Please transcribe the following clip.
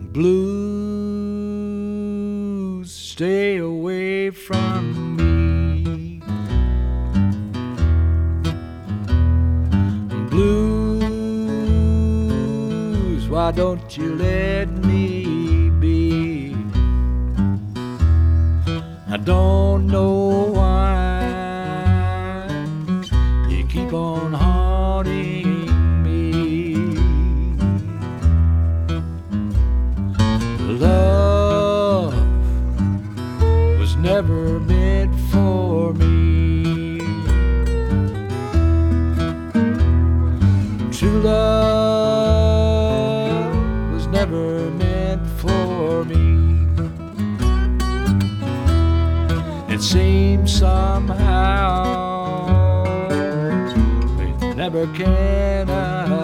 Blues, stay away from me. Blues, why don't you let me be? I don't know why you keep on haunting me. Love was never meant for me. True love was never meant for me. It seems somehow we never can